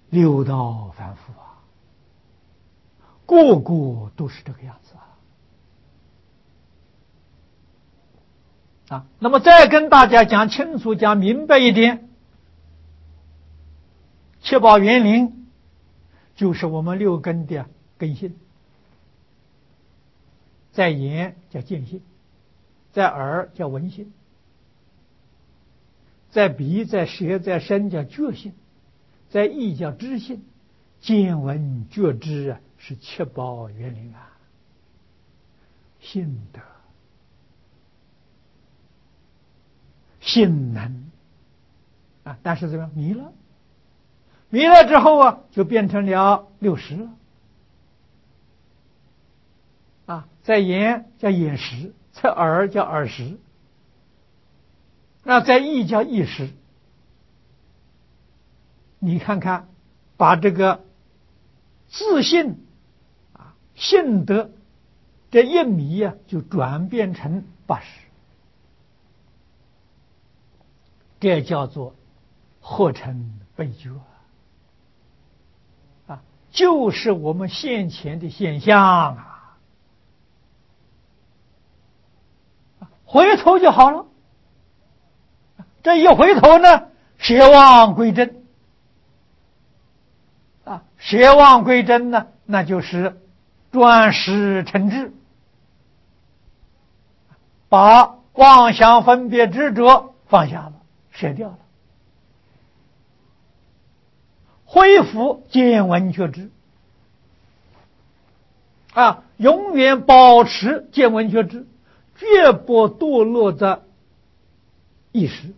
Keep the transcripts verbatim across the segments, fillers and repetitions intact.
六道凡夫啊，个个都是这个样子啊！啊，那么再跟大家讲清楚、讲明白一点，七宝园林就是我们六根的根性，在眼叫见性，在耳叫闻性，在鼻、在舌、在身叫觉性，在意叫知性，见闻觉知啊，是七宝园林啊，性德、性能啊，但是怎么样？迷了，迷了之后啊，就变成了六识了啊，在眼叫眼识，在耳叫耳识，那在意叫意识。你看看，把这个自信啊、性德这一迷啊，就转变成八识，这叫做合成悲觉啊，就是我们现前的现象啊，回头就好了。这一回头呢，舍妄归真啊，舍妄归真呢，那就是转识成智，把妄想分别执着放下了，舍掉了，恢复见闻觉知啊，永远保持见闻觉知，绝不堕落在意识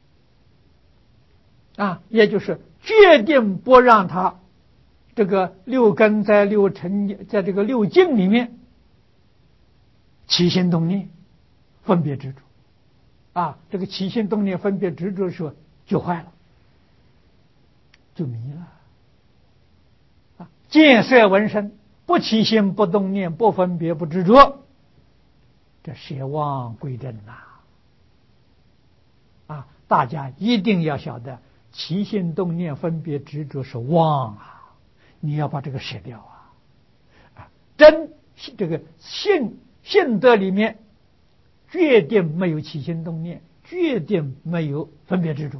啊，也就是决定不让他这个六根在六尘，在这个六境里面起心动念分别执着啊，这个起心动念分别执着的时候就坏了，就迷了啊。见色闻声不起心不动念不分别不执着，这舍妄归真呐啊！大家一定要晓得，起心动念分别执着是妄啊，你要把这个舍掉啊！啊，真这个性性德里面决定没有起心动念，决定没有分别执着。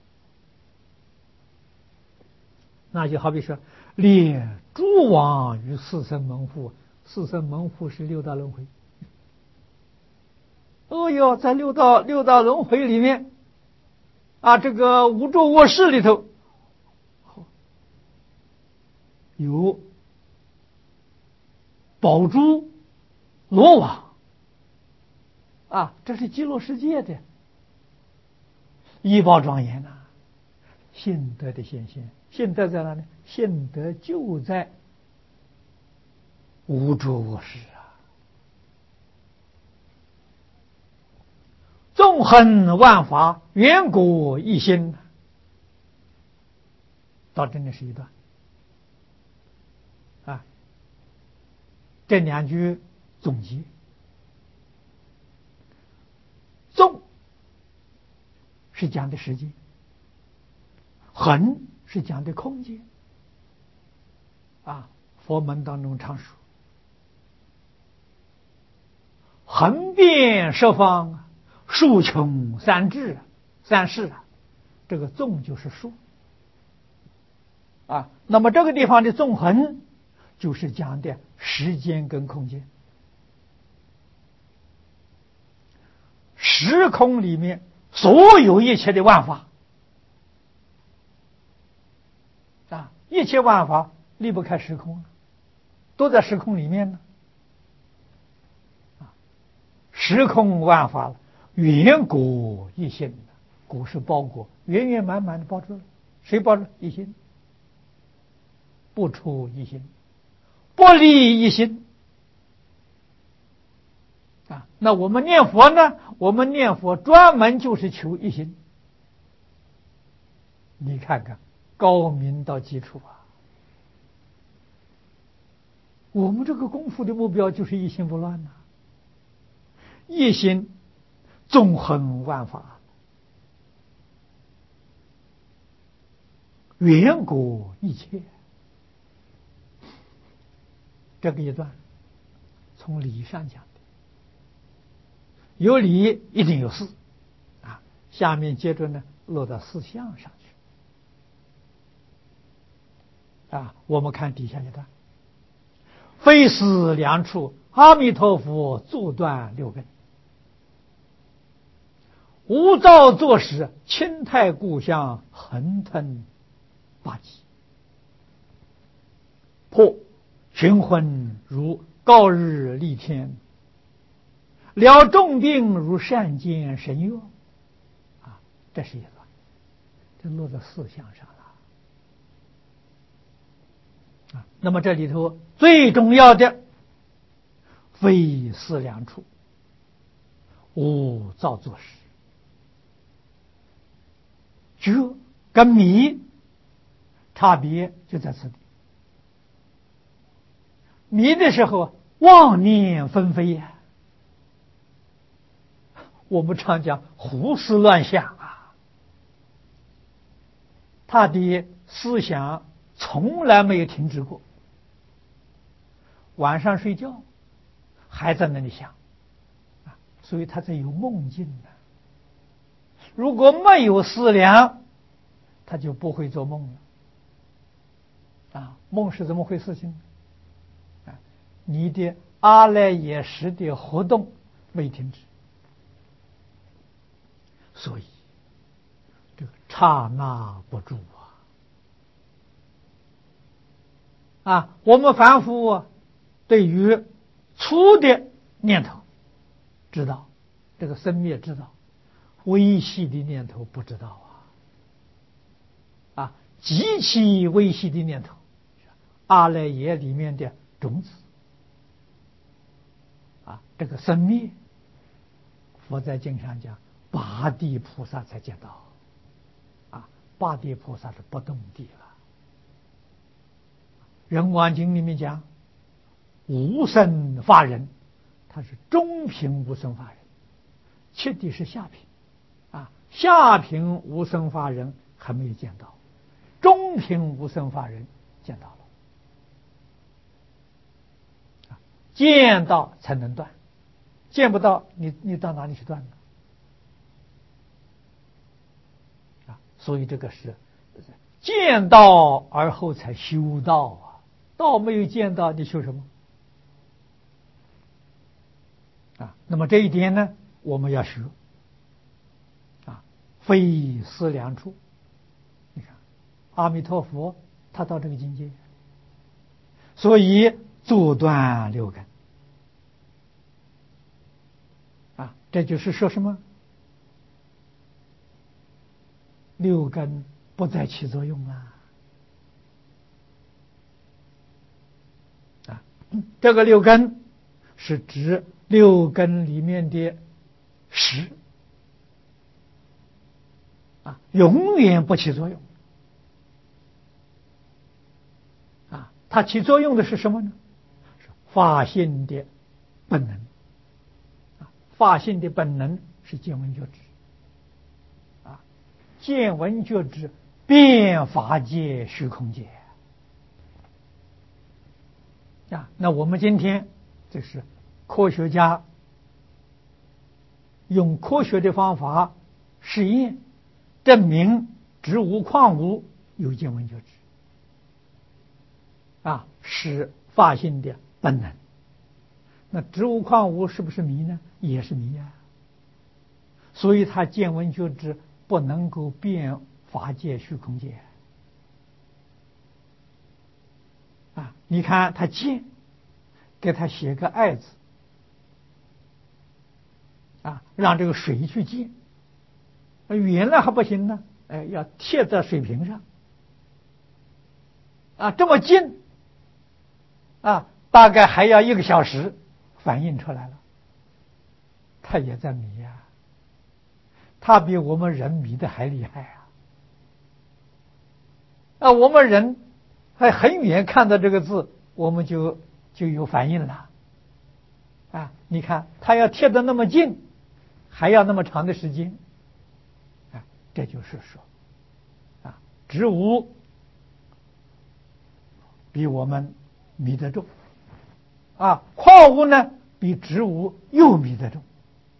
那就好比说，连诸往于四生门户，四生门户是六道轮回。哦哟，在六道六道轮回里面，啊，这个无住卧室里头有宝珠、罗网，啊，这是极乐世界的仪宝庄严呐、啊，性德的显现。性德在哪里？性德就在无住卧室啊。纵横万法，远古一心。到这里是一段啊，这两句总结。纵是讲的时间，横是讲的空间啊。佛门当中常说，横遍十方，竖穷三至，三世啊，这个纵就是竖啊。那么这个地方的纵横，就是讲的时间跟空间。时空里面所有一切的万法啊，一切万法离不开时空，都在时空里面呢。时空万法圆果一心，果是包裹，圆圆满满的包住了。谁包住？一心，不出一心，不离一心啊。那我们念佛呢？我们念佛专门就是求一心。你看看，高明到极处啊！我们这个功夫的目标就是一心不乱呐、啊，一心纵横万法， 远过一切。这个一段从理上讲的，有理一定有事啊。下面接着呢落到事相上去啊。我们看底下一段：非思量处，阿弥陀佛阻断六根。无造作时，清泰故乡横吞八极。破寻昏如告日丽天，疗重病如善见神药。啊，这是一段，这落在四项上了。啊，那么这里头最重要的，非思量处，无造作时。觉跟迷差别就在此地。迷的时候妄念纷飞呀，我们常讲胡思乱想啊，他的思想从来没有停止过，晚上睡觉还在那里想啊，所以他才有梦境呢。如果没有思量，他就不会做梦了。啊，梦是怎么回事情？啊，你的阿赖耶识的活动没停止，所以这个刹那不住啊！啊，我们凡夫啊，对于粗的念头知道，这个生灭知道，微细的念头不知道啊！啊，极其微细的念头，阿赖耶里面的种子啊，这个生灭，佛在经上讲，八地菩萨才见到啊，八地菩萨是不动地了。人王经里面讲，无生法忍，他是中品无生法忍，切地是下品啊，下品无生法忍还没有见到，中品无生法忍见到了。啊，见到才能断，见不到你你到哪里去断呢？啊，所以这个是见到而后才修道啊，道没有见到，你修什么？啊，那么这一点呢，我们要学啊，非思量处。你看，阿弥陀佛他到这个境界，所以阻断六根啊，这就是说什么？六根不再起作用了啊！这个六根是指六根里面的识啊，永远不起作用啊！它起作用的是什么呢？是法性的本能啊！法性的本能是见闻觉知啊，见闻觉知遍法界虚空界啊！那我们今天就是科学家用科学的方法实验，证明植物矿物有见闻觉知啊，是法性的本能。那植物矿物是不是迷呢？也是迷啊。所以它见闻觉知不能够遍法界虚空界啊！你看他见，给他写个爱字啊，让这个水去见，远了还不行呢，哎，要贴在水瓶上啊，这么近啊，大概还要一个小时，反应出来了，他也在迷呀、啊，他比我们人迷的还厉害啊！啊，我们人还很远看到这个字，我们就就有反应了啊！你看他要贴得那么近，还要那么长的时间啊！这就是说啊，植物比我们迷得重，啊，矿物呢比植物又迷得重。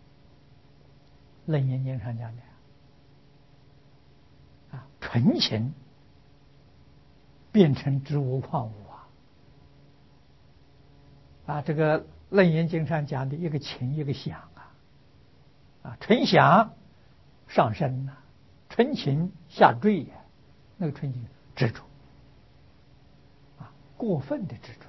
楞严经上讲的啊，纯情变成植物矿物啊，啊，这个楞严经上讲的一个情一个想啊，啊，纯想上升呐、啊，纯情下坠呀、啊，那个纯情执着啊，过分的执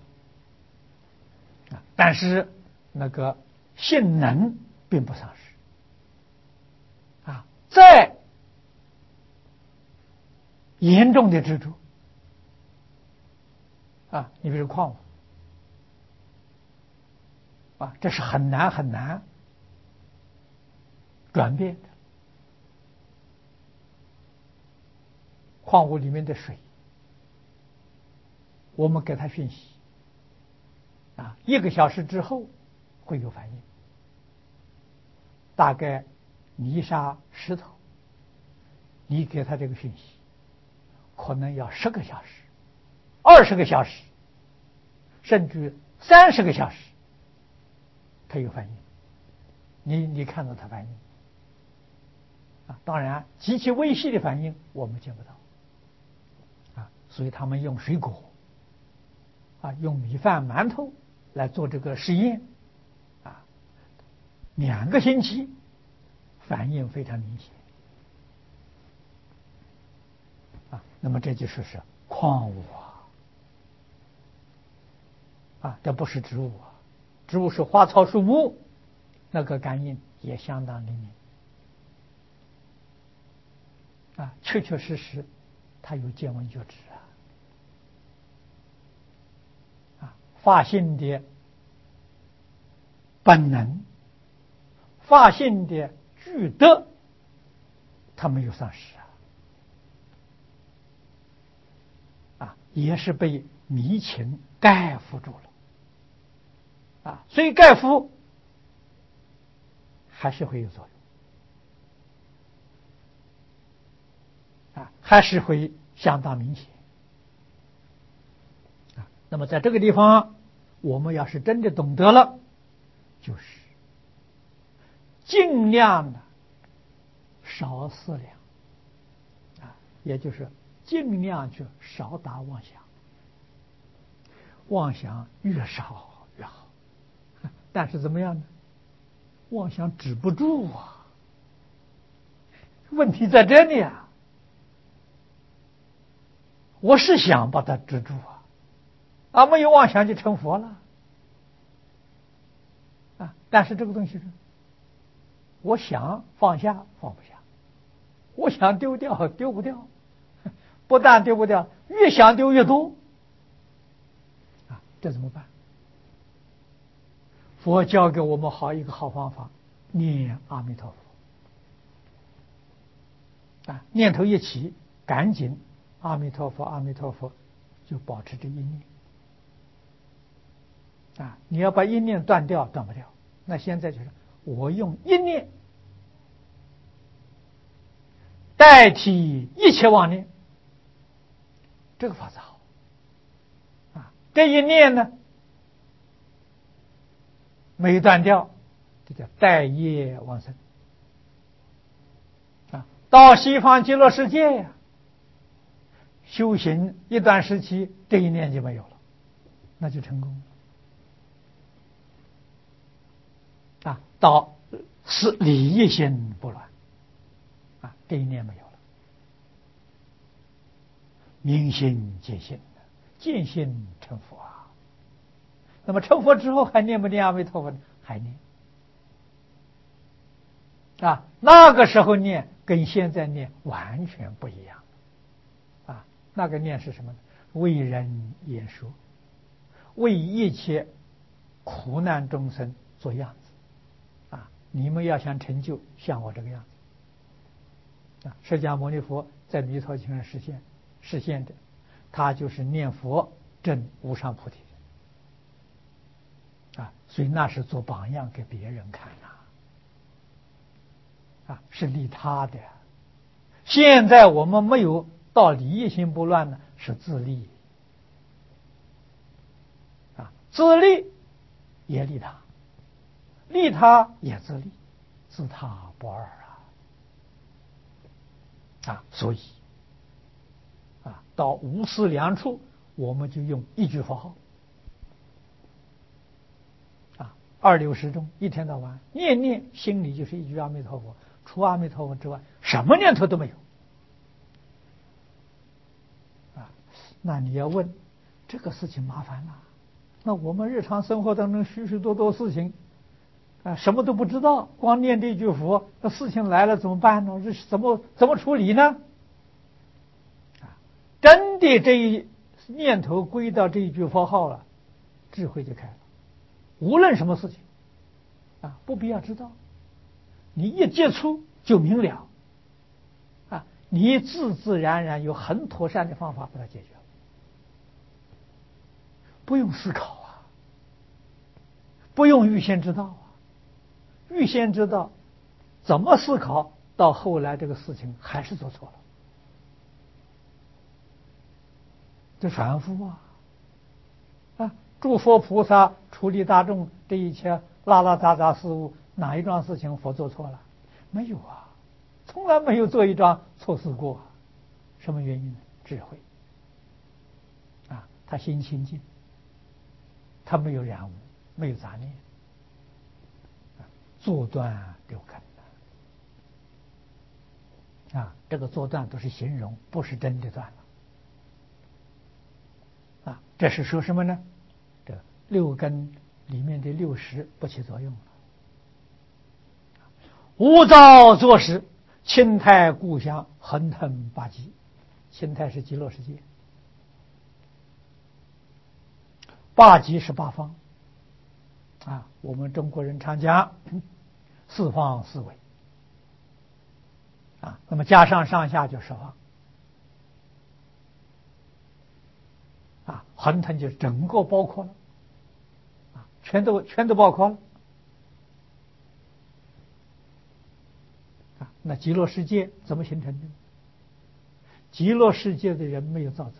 着啊，但是那个性能并不丧失啊，再严重的执着啊，你比如矿物啊，这是很难很难转变的。矿物里面的水，我们给它讯息啊，一个小时之后会有反应。大概泥沙石头，你给它这个讯息，可能要十个小时、二十个小时，甚至三十个小时，它有反应。你你看到它反应啊？当然，极其微细的反应我们见不到啊。所以他们用水果啊，用米饭、馒头来做这个实验啊，两个星期反应非常明显啊。那么这就说是矿物啊，啊，这不是植物啊，植物是花草树木，那个感应也相当灵敏啊，确确实实它有见闻觉知啊，啊，发性的本能，发性的具德，它没有丧失啊，啊，也是被迷情盖覆住了啊，所以盖覆还是会有作用啊，还是会相当明显啊。那么在这个地方，我们要是真的懂得了，就是尽量的少思量啊，也就是尽量去少打妄想，妄想越少越好。但是怎么样呢？妄想止不住啊，问题在这里啊。我是想把它止住啊，啊，没有妄想就成佛了啊。但是这个东西是，我想放下放不下，我想丢掉丢不掉，不但丢不掉，越想丢越多啊，这怎么办？佛教给我们好一个好方法，念阿弥陀佛啊，念头一起，赶紧阿弥陀佛阿弥陀佛，就保持这一念啊。你要把一念断掉断不掉，那现在就是我用一念代替一切妄念，这个法子好啊。这一念呢没断掉，这叫待业往生啊。到西方极乐世界呀，修行一段时期，这一念就没有了，那就成功了啊。到是理业心不乱啊，这一念没有了，明心见性，见性成佛啊。那么成佛之后还念不念阿弥陀佛呢？还念啊。那个时候念跟现在念完全不一样啊。那个念是什么呢？为人言说，为一切苦难众生做样子啊。你们要想成就，像我这个样子啊。释迦牟尼佛在弥陀经上实现实现的，他就是念佛证无上菩提啊。所以那是做榜样给别人看呐啊，是利他的。现在我们没有到理业心不乱呢，是自利自利也利他，利他也自利，自他不二啊！啊，所以啊，到无私两处，我们就用一句佛号啊，二六时中，一天到晚念念心里就是一句阿弥陀佛，除阿弥陀佛之外，什么念头都没有啊。那你要问这个事情麻烦了，那我们日常生活当中许许多多事情啊，什么都不知道，光念这句佛，那事情来了怎么办呢？这怎么怎么处理呢？啊，真的这一念头归到这一句佛号了，智慧就开了。无论什么事情啊，不必要知道，你一接触就明了啊，你自自然然有很妥善的方法把它解决了，不用思考啊，不用预先知道啊。预先知道怎么思考，到后来这个事情还是做错了，这反复啊啊！诸佛菩萨处理大众这一切拉拉杂杂事物，哪一桩事情佛做错了？没有啊，从来没有做一桩错事过。什么原因呢？智慧啊，他心清净，他没有染污，没有杂念。做断六根啊，这个做断都是形容，不是真的断了啊。这是说什么呢？这六根里面的六识不起作用了。无造作时，清泰故乡，横腾八极。清泰是极乐世界，八极是八方啊。我们中国人常讲四方四维啊，那么加上上下就十方啊，横腾就整个包括了啊，全都全都包括了啊。那极乐世界怎么形成的？极乐世界的人没有造作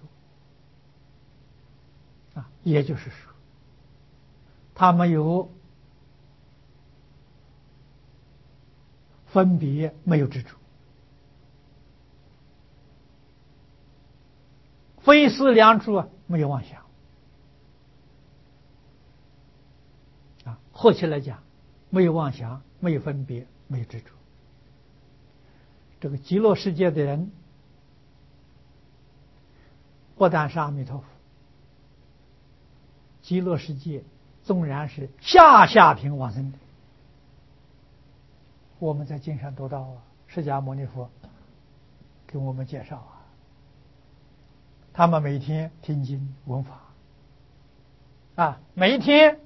啊，也就是说，他没有分别，没有执着，非思量处啊，没有妄想啊。合起来讲，没有妄想，没有分别，没有执着。这个极乐世界的人，不但是阿弥陀佛，极乐世界纵然是下下品往生的，我们在经上读到啊，释迦牟尼佛给我们介绍啊，他们每天听经闻法啊，每一天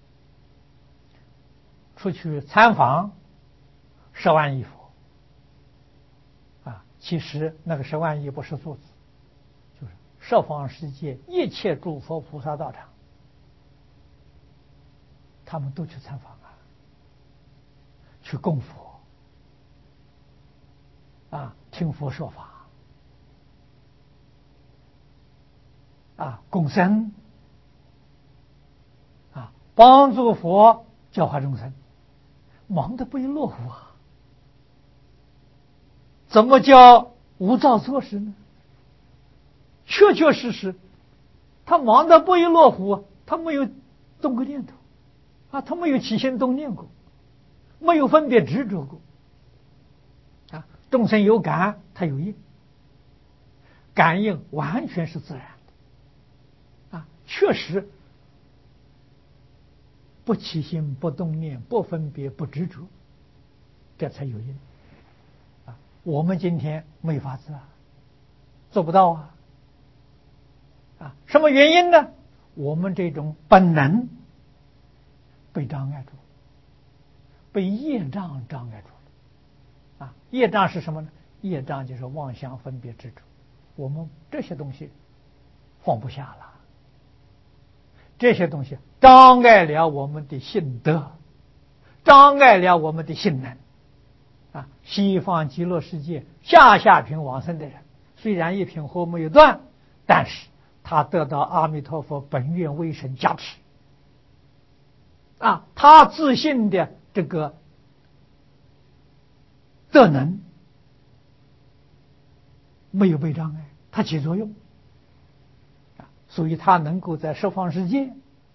出去参访十万亿佛啊，其实那个十万亿不是数字，就是十方世界一切诸佛菩萨道场，他们都去参访啊，去供佛啊，听佛说法啊，供僧啊，帮助佛教化众生，忙得不亦乐乎啊！怎么叫无造作时呢？确确实实，他忙得不亦乐乎，他没有动过念头啊，他没有起心动念过，没有分别执着过啊。众生有感，他有应，感应完全是自然的啊，确实不起心、不动念、不分别、不执着，这才有因啊。我们今天没法子啊，做不到啊啊！什么原因呢？我们这种本能被障碍住，被业障障碍住了啊！业障是什么呢？业障就是妄想、分别、执着，我们这些东西放不下了，这些东西障碍了我们的性德，障碍了我们的性能啊！西方极乐世界下下品往生的人，虽然一品火没有断，但是他得到阿弥陀佛本愿威神加持啊，他自信的这个德能没有被障碍，它起作用啊，所以他能够在十方世界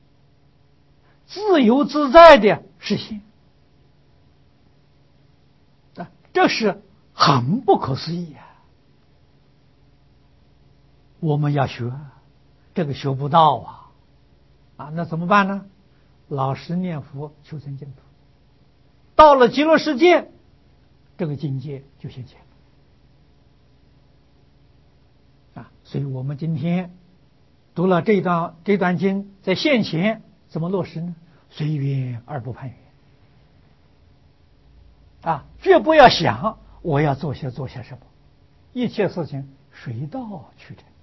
自由自在的实现啊，这是很不可思议啊！我们要学，这个学不到啊，啊，那怎么办呢？老实念佛，求生净土，到了极乐世界，这个境界就现前啊！所以我们今天读了这段这段经，在现前怎么落实呢？随缘而不攀缘啊！绝不要想我要做些做些什么，一切事情水到渠成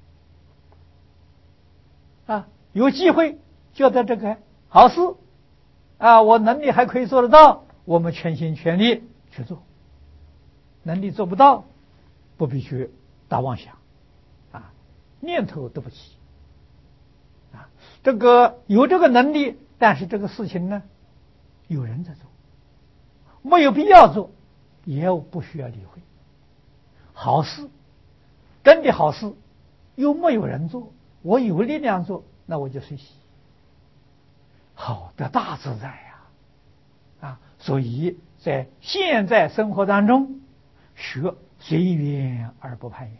啊！有机会觉得这个好事啊，我能力还可以做得到，我们全心全力去做。能力做不到，不必去大妄想啊，念头都不起啊。这个有这个能力，但是这个事情呢，有人在做，没有必要做，也不需要理会。好事，真的好事，又没有人做，我有力量做，那我就随喜。好的大自在呀！啊，所以在现在生活当中，学随缘而不攀缘，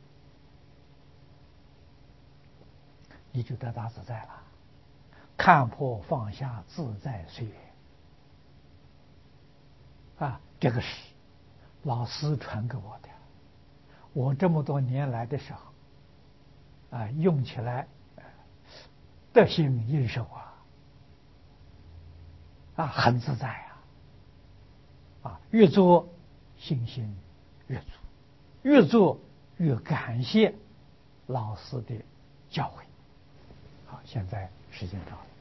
你就得大自在了。看破放下，自在随缘啊！这个是老师传给我的，我这么多年来的时候啊，用起来得心应手啊，啊，很自在啊，啊，越做信心越足，越做越感谢老师的教诲。好，现在时间到了。